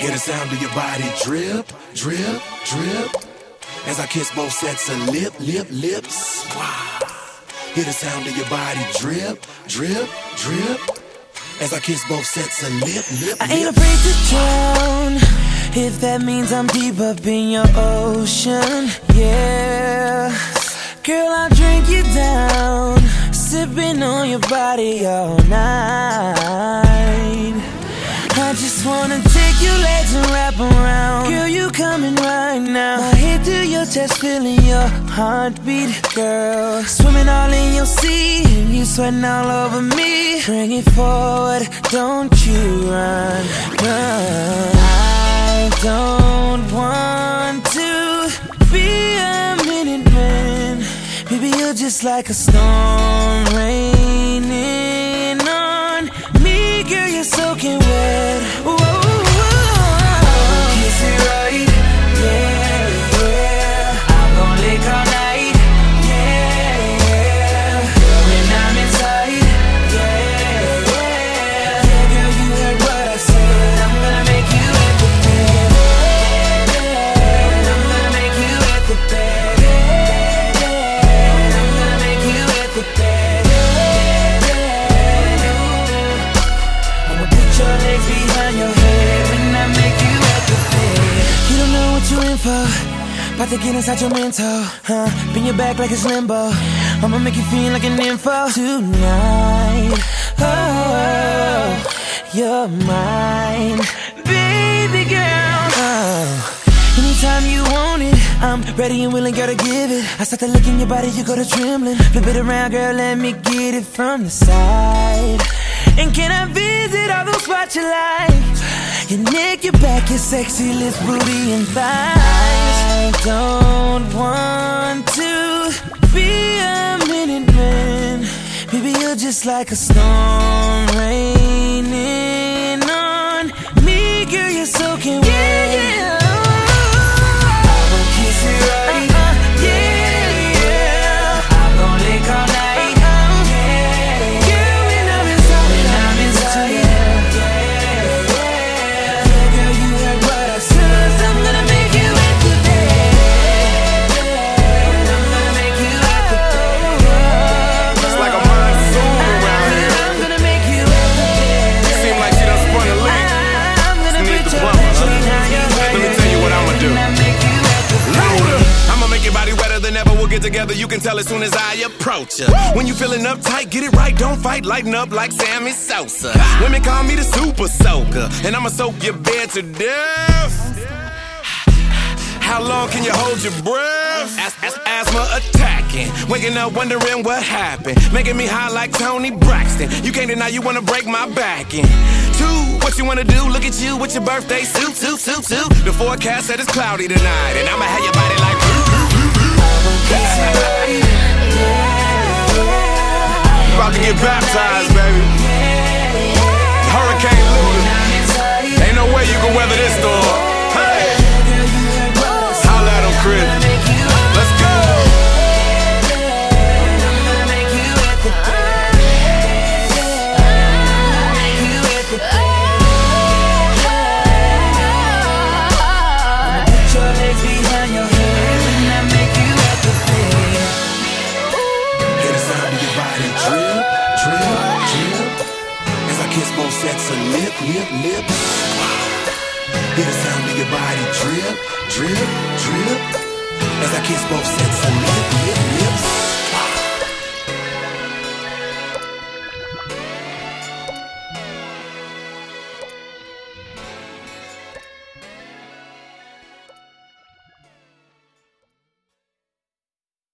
Hear the sound of your body drip, drip, drip. As I kiss both sets of lips. Wow. Hear the sound of your body drip, drip, drip. As I kiss both sets of lips. I ain't afraid to drown, if that means I'm deep up in your ocean. Yeah, girl, I'll drink you down, sipping on your body all night. I just wanna take your legs and wrap around. Girl, you coming right now. My head to your chest, feeling your heartbeat, girl. Swimming all in your sea, you sweating all over me. Bring it forward, don't you run, run. I don't want to be a minute man. Baby, you're just like a storm raining on me. Girl, you're soaking wet. Whoa, whoa, whoa. Kiss it right, yeah, yeah. I'm gon' lick all night, yeah, yeah. Girl, when I'm inside, yeah, yeah. Yeah, girl, you heard what I said. I'm gonna make you wet the bed. I'm gonna make you wet the bed. I'm gonna make you wet the bed. Your legs behind your head when I make you at the bed. You don't know what you're in for, about to get inside your mental, huh? Bend your back like it's limbo. I'ma make you feel like an info tonight. Oh, you're mine, baby girl. Oh, anytime you want it, I'm ready and willing, girl, to give it. I start to look in your body, you go to trembling. Flip it around, girl, let me get it from the side. And can I visit all those spots you like? Your neck, your back, your sexy lips, booty, and thighs. I don't want to be a minute man. Baby, you're just like a storm raining on me. Girl, you're soaking wet. Yeah, yeah. I'm gon' kiss it right. Yeah, yeah. I'm gon' lick all night. Together, you can tell as soon as I approach ya. When you feeling uptight, get it right, don't fight, lighten up like Sammy Sosa. Women call me the super soaker, and I'ma soak your bed to death. How long can you hold your breath? Asthma attacking, waking up wondering what happened, making me high like Tony Braxton. You can't deny you wanna break my back in two. What you wanna do? Look at you with your birthday suit. The forecast said it's cloudy tonight, and I'ma have your body like. About to get baptized, baby. Hurricane Luna. Ain't no way you can weather this storm. Hey, holla at 'em, Chris. Let's go. Put your legs behind your head when I make you at the bed. Hear the sound of your body drip, drip, drip. As I kiss both sets of lips. Hear the sound of your body drip, drip, drip. As I kiss both sets of lips.